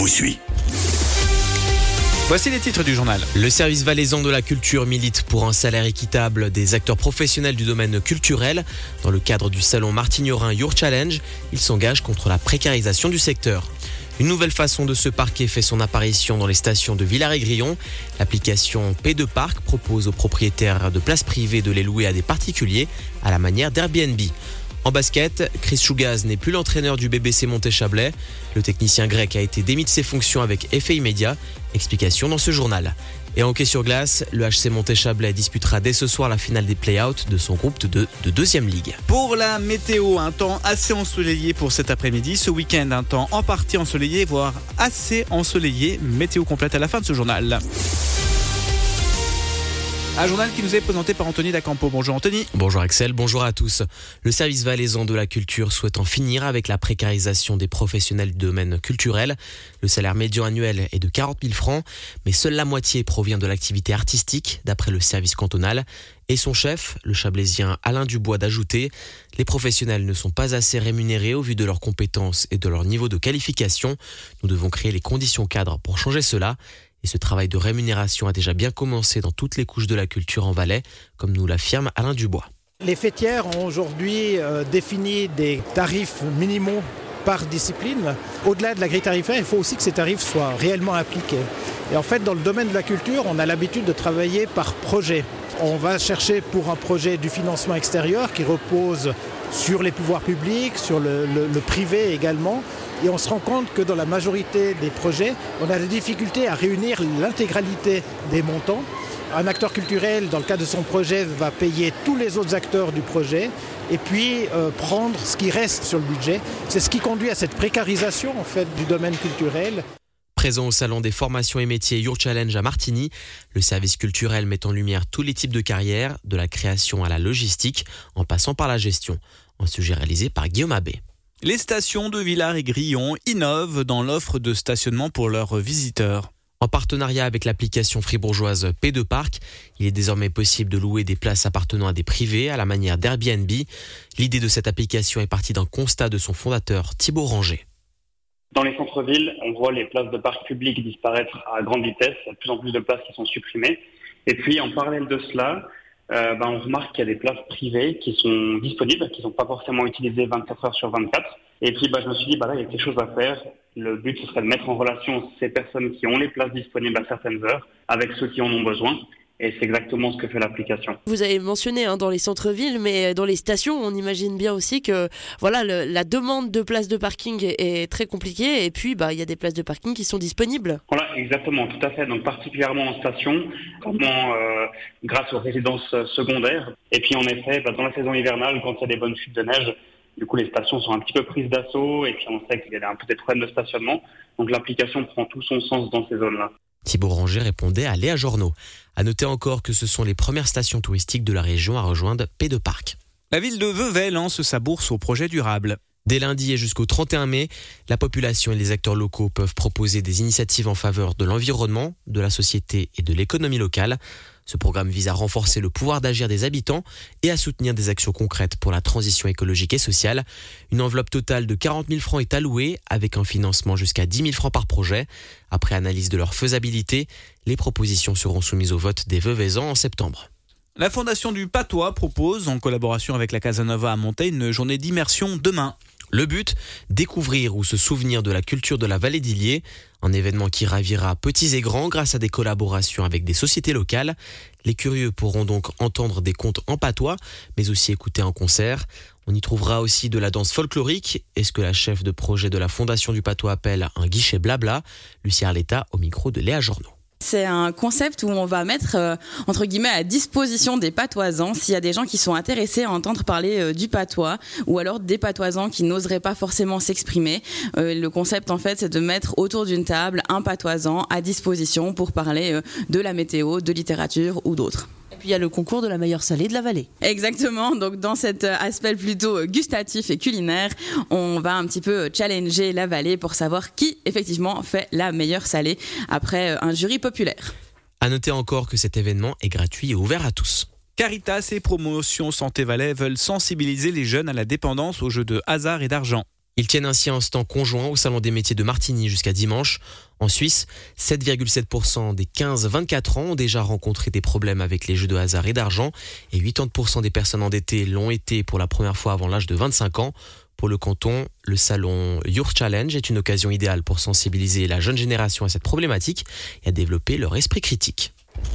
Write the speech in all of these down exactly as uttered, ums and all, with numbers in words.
suis. Voici les titres du journal. Le service valaisan de la culture milite pour un salaire équitable des acteurs professionnels du domaine culturel. Dans le cadre du salon Martignorin Your Challenge, il s'engage contre la précarisation du secteur. Une nouvelle façon de se parquer fait son apparition dans les stations de Villars-et-Grillon. L'application P deux Parc propose aux propriétaires de places privées de les louer à des particuliers à la manière d'Airbnb. En basket, Chris Chougaz n'est plus l'entraîneur du B B C Monté-Chablais. Le technicien grec a été démis de ses fonctions avec effet immédiat. Explication dans ce journal. Et en hockey sur glace, le H C Monté-Chablais disputera dès ce soir la finale des play-outs de son groupe de, de deuxième ligue. Pour la météo, un temps assez ensoleillé pour cet après-midi. Ce week-end, un temps en partie ensoleillé, voire assez ensoleillé. Météo complète à la fin de ce journal. Un journal qui nous est présenté par Anthony Dacampo. Bonjour Anthony. Bonjour Axel, bonjour à tous. Le service valaisan de la culture souhaite en finir avec la précarisation des professionnels du domaine culturel. Le salaire médian annuel est de quarante mille francs, mais seule la moitié provient de l'activité artistique, d'après le service cantonal. Et son chef, le chablaisien Alain Dubois, d'ajouter « Les professionnels ne sont pas assez rémunérés au vu de leurs compétences et de leur niveau de qualification. Nous devons créer les conditions cadres pour changer cela. » Et ce travail de rémunération a déjà bien commencé dans toutes les couches de la culture en Valais, comme nous l'affirme Alain Dubois. Les fêtières ont aujourd'hui euh, défini des tarifs minimaux par discipline. Au-delà de la grille tarifaire, il faut aussi que ces tarifs soient réellement appliqués. Et en fait, dans le domaine de la culture, on a l'habitude de travailler par projet. On va chercher pour un projet du financement extérieur qui repose sur les pouvoirs publics, sur le, le, le privé également. Et on se rend compte que dans la majorité des projets, on a des difficultés à réunir l'intégralité des montants. Un acteur culturel, dans le cadre de son projet, va payer tous les autres acteurs du projet et puis euh, prendre ce qui reste sur le budget. C'est ce qui conduit à cette précarisation en fait, du domaine culturel. Présent au salon des formations et métiers Your Challenge à Martigny, le service culturel met en lumière tous les types de carrières, de la création à la logistique, en passant par la gestion. Un sujet réalisé par Guillaume Abbé. Les stations de Villars-et-Grillon innovent dans l'offre de stationnement pour leurs visiteurs. En partenariat avec l'application fribourgeoise P deux Parc, il est désormais possible de louer des places appartenant à des privés à la manière d'Airbnb. L'idée de cette application est partie d'un constat de son fondateur Thibaut Ranger. Dans les centres-villes, on voit les places de parc public disparaître à grande vitesse. Il y a de plus en plus de places qui sont supprimées. Et puis, en parallèle de cela, euh, ben, on remarque qu'il y a des places privées qui sont disponibles, qui ne sont pas forcément utilisées vingt-quatre heures sur vingt-quatre. Et puis, ben, je me suis dit, ben là, il y a quelque chose à faire. Le but, ce serait de mettre en relation ces personnes qui ont les places disponibles à certaines heures avec ceux qui en ont besoin. Et c'est exactement ce que fait l'application. Vous avez mentionné hein, dans les centres-villes, mais dans les stations, on imagine bien aussi que voilà, le, la demande de places de parking est, est très compliquée. Et puis, bah, il y a des places de parking qui sont disponibles. Voilà, exactement, tout à fait. Donc, particulièrement en station, vraiment euh, grâce aux résidences secondaires. Et puis, en effet, bah, dans la saison hivernale, quand il y a des bonnes chutes de neige, du coup, les stations sont un petit peu prises d'assaut. Et puis, on sait qu'il y a un peu des problèmes de stationnement. Donc, l'application prend tout son sens dans ces zones-là. Thibaut Ranger répondait à Léa Journeau. À noter encore que ce sont les premières stations touristiques de la région à rejoindre P deux Parc. La ville de Vevey lance sa bourse au projet durable. Dès lundi et jusqu'au trente et un mai, la population et les acteurs locaux peuvent proposer des initiatives en faveur de l'environnement, de la société et de l'économie locale. Ce programme vise à renforcer le pouvoir d'agir des habitants et à soutenir des actions concrètes pour la transition écologique et sociale. Une enveloppe totale de quarante mille francs est allouée avec un financement jusqu'à dix mille francs par projet. Après analyse de leur faisabilité, les propositions seront soumises au vote des Veveysans en septembre. La Fondation du Patois propose, en collaboration avec la Casanova à Montaix, une journée d'immersion demain. Le but, découvrir ou se souvenir de la culture de la vallée d'Illiers, un événement qui ravira petits et grands grâce à des collaborations avec des sociétés locales. Les curieux pourront donc entendre des contes en patois, mais aussi écouter un concert. On y trouvera aussi de la danse folklorique et ce que la chef de projet de la Fondation du Patois appelle un guichet blabla, Lucie Arletta au micro de Léa Journeau. C'est un concept où on va mettre, euh, entre guillemets, à disposition des patoisans s'il y a des gens qui sont intéressés à entendre parler euh, du patois ou alors des patoisans qui n'oseraient pas forcément s'exprimer. Euh, le concept, en fait, c'est de mettre autour d'une table un patoisan à disposition pour parler euh, de la météo, de littérature ou d'autres. Et puis il y a le concours de la meilleure salée de la vallée. Exactement, donc dans cet aspect plutôt gustatif et culinaire, on va un petit peu challenger la vallée pour savoir qui effectivement fait la meilleure salée après un jury populaire. À noter encore que cet événement est gratuit et ouvert à tous. Caritas et Promotion Santé Valais veulent sensibiliser les jeunes à la dépendance aux jeux de hasard et d'argent. Ils tiennent ainsi un stand conjoint au Salon des métiers de Martigny jusqu'à dimanche. En Suisse, sept virgule sept pour cent des quinze à vingt-quatre ans ont déjà rencontré des problèmes avec les jeux de hasard et d'argent et quatre-vingt pour cent des personnes endettées l'ont été pour la première fois avant l'âge de vingt-cinq ans. Pour le canton, le salon Your Challenge est une occasion idéale pour sensibiliser la jeune génération à cette problématique et à développer leur esprit critique.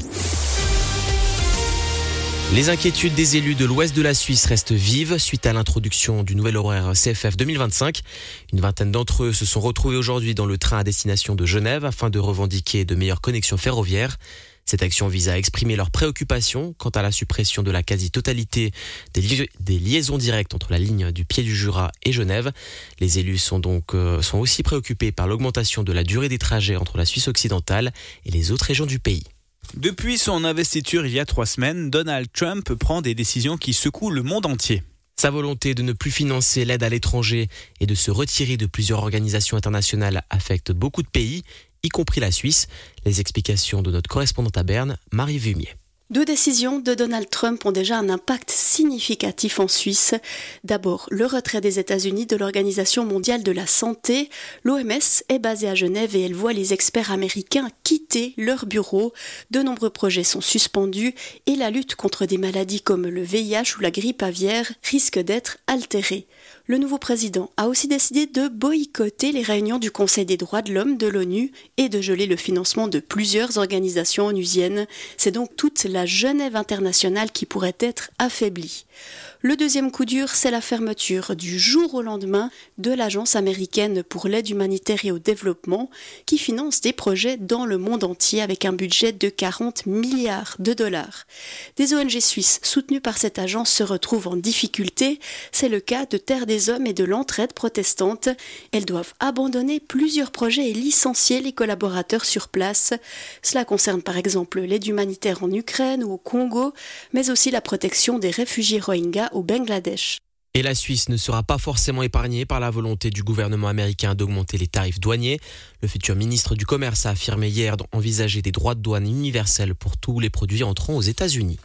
Les inquiétudes des élus de l'ouest de la Suisse restent vives suite à l'introduction du nouvel horaire C F F deux mille vingt-cinq. Une vingtaine d'entre eux se sont retrouvés aujourd'hui dans le train à destination de Genève afin de revendiquer de meilleures connexions ferroviaires. Cette action vise à exprimer leurs préoccupations quant à la suppression de la quasi-totalité des, li- des liaisons directes entre la ligne du Pied du Jura et Genève. Les élus sont donc euh, sont aussi préoccupés par l'augmentation de la durée des trajets entre la Suisse occidentale et les autres régions du pays. Depuis son investiture il y a trois semaines, Donald Trump prend des décisions qui secouent le monde entier. Sa volonté de ne plus financer l'aide à l'étranger et de se retirer de plusieurs organisations internationales affecte beaucoup de pays, y compris la Suisse. Les explications de notre correspondante à Berne, Marie Vumier. Deux décisions de Donald Trump ont déjà un impact significatif en Suisse. D'abord, le retrait des États-Unis de l'Organisation mondiale de la santé. L'O M S est basée à Genève et elle voit les experts américains quitter leurs bureaux. De nombreux projets sont suspendus et la lutte contre des maladies comme le V I H ou la grippe aviaire risque d'être altérée. Le nouveau président a aussi décidé de boycotter les réunions du Conseil des droits de l'homme de l'ONU et de geler le financement de plusieurs organisations onusiennes. C'est donc toute la Genève internationale qui pourrait être affaiblie. Le deuxième coup dur, c'est la fermeture du jour au lendemain de l'Agence américaine pour l'aide humanitaire et au développement qui finance des projets dans le monde entier avec un budget de quarante milliards de dollars. Des O N G suisses soutenues par cette agence se retrouvent en difficulté. C'est le cas de Terre des Hommes et de l'Entraide protestante. Elles doivent abandonner plusieurs projets et licencier les collaborateurs sur place. Cela concerne par exemple l'aide humanitaire en Ukraine ou au Congo, mais aussi la protection des réfugiés Rohingyas au Bangladesh. Et la Suisse ne sera pas forcément épargnée par la volonté du gouvernement américain d'augmenter les tarifs douaniers. Le futur ministre du Commerce a affirmé hier envisager des droits de douane universels pour tous les produits entrant aux États-Unis.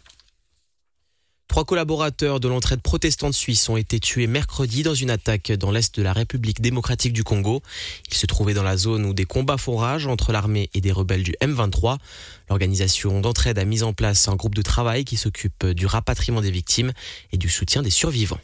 Trois collaborateurs de l'entraide protestante suisse ont été tués mercredi dans une attaque dans l'est de la République démocratique du Congo. Ils se trouvaient dans la zone où des combats font rage entre l'armée et des rebelles du M vingt-trois. L'organisation d'entraide a mis en place un groupe de travail qui s'occupe du rapatriement des victimes et du soutien des survivants.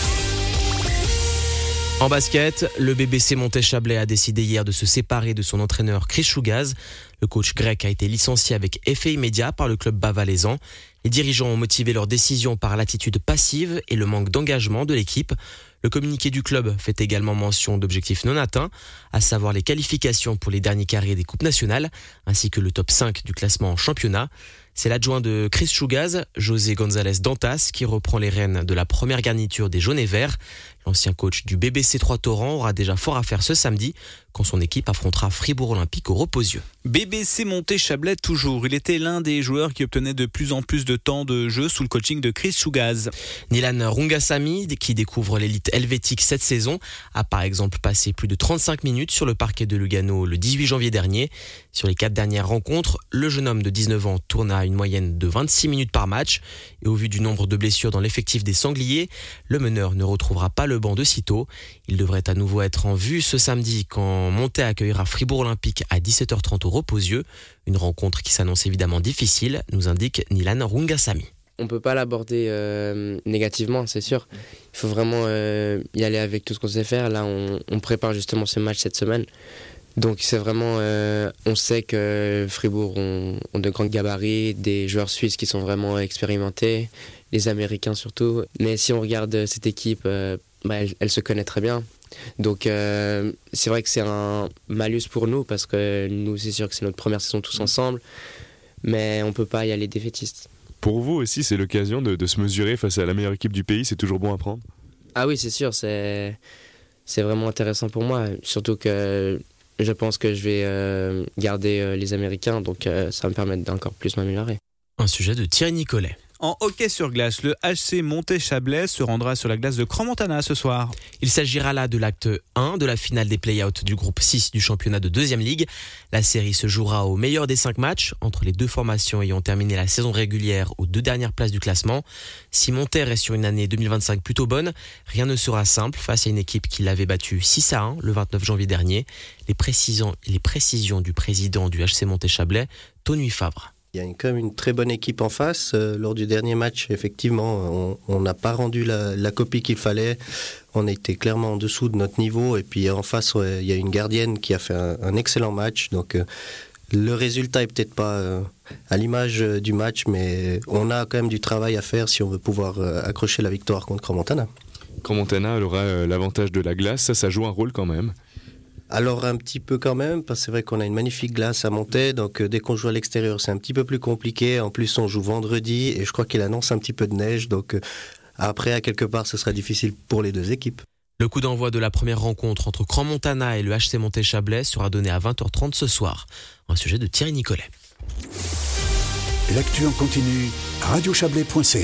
En basket, le B B C Montet-Chablais a décidé hier de se séparer de son entraîneur Chris Chougaz. Le coach grec a été licencié avec effet immédiat par le club bas valaisan. Les dirigeants ont motivé leur décision par l'attitude passive et le manque d'engagement de l'équipe. Le communiqué du club fait également mention d'objectifs non atteints, à savoir les qualifications pour les derniers carrés des coupes nationales, ainsi que le top cinq du classement en championnat. C'est l'adjoint de Chris Chougaz, José González Dantas, qui reprend les rênes de la première garniture des jaunes et verts. L'ancien coach du B B C Trois-Torrents aura déjà fort à faire ce samedi, quand son équipe affrontera Fribourg Olympique au Reposieux. B B C Montet-Chablais toujours. Il était l'un des joueurs qui obtenait de plus en plus de temps de jeu sous le coaching de Chris Chougaz. Nilan Rungasamy, qui découvre l'élite helvétique cette saison, a par exemple passé plus de trente-cinq minutes sur le parquet de Lugano le dix-huit janvier dernier. Sur les quatre dernières rencontres, le jeune homme de dix-neuf ans tourne à une moyenne de vingt-six minutes par match. Et au vu du nombre de blessures dans l'effectif des Sangliers, le meneur ne retrouvera pas le banc de sitôt. Il devrait à nouveau être en vue ce samedi quand Montet accueillera Fribourg Olympique à dix-sept heures trente au Reposieux. Une rencontre qui s'annonce évidemment difficile, nous indique Nilan Rungasamy. On ne peut pas l'aborder euh, négativement, c'est sûr. Il faut vraiment euh, y aller avec tout ce qu'on sait faire. Là, on, on prépare justement ce match cette semaine. Donc c'est vraiment, euh, on sait que Fribourg ont, ont de grands gabarits, des joueurs suisses qui sont vraiment expérimentés, les Américains surtout. Mais si on regarde cette équipe, euh, bah, elle, elle se connaît très bien. Donc euh, c'est vrai que c'est un malus pour nous parce que nous c'est sûr que c'est notre première saison tous ensemble, mais on ne peut pas y aller défaitiste. Pour vous aussi c'est l'occasion de, de se mesurer face à la meilleure équipe du pays, c'est toujours bon à prendre? Ah oui c'est sûr, c'est, c'est vraiment intéressant pour moi, surtout que je pense que je vais euh, garder euh, les Américains, donc euh, ça va me permettre d'encore plus m'améliorer. Un sujet de Thierry Nicolet. En hockey sur glace, le H C Montet-Chablais se rendra sur la glace de Crans-Montana ce soir. Il s'agira là de l'acte un de la finale des play-outs du groupe six du championnat de deuxième ligue. La série se jouera au meilleur des cinq matchs entre les deux formations ayant terminé la saison régulière aux deux dernières places du classement. Si Montet est sur une année deux mille vingt-cinq plutôt bonne, rien ne sera simple face à une équipe qui l'avait battu six à un le vingt-neuf janvier dernier. Les précisions, les précisions du président du H C Montet-Chablais, Tony Favre. Il y a quand même une très bonne équipe en face. Euh, lors du dernier match, effectivement, on n'a pas rendu la, la copie qu'il fallait. On était clairement en dessous de notre niveau. Et puis en face, ouais, il y a une gardienne qui a fait un, un excellent match. Donc euh, le résultat est peut-être pas euh, à l'image euh, du match, mais on a quand même du travail à faire si on veut pouvoir euh, accrocher la victoire contre Crans-Montana. Crans-Montana, elle aura euh, l'avantage de la glace. Ça, ça joue un rôle quand même. Alors un petit peu quand même, parce que c'est vrai qu'on a une magnifique glace à Montet, donc euh, dès qu'on joue à l'extérieur c'est un petit peu plus compliqué. En plus on joue vendredi et je crois qu'il annonce un petit peu de neige, donc euh, après à quelque part ce sera difficile pour les deux équipes. Le coup d'envoi de la première rencontre entre Crans-Montana et le H C Montet-Chablais sera donné à vingt heures trente ce soir. Un sujet de Thierry Nicolet. L'actu en continu, radio chablais point c a.